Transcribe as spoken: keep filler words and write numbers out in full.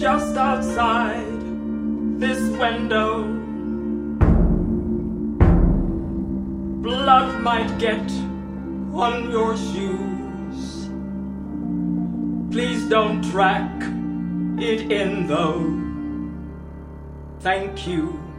just outside this window. Blood might get on your shoes. Please don't track it in though. Thank you.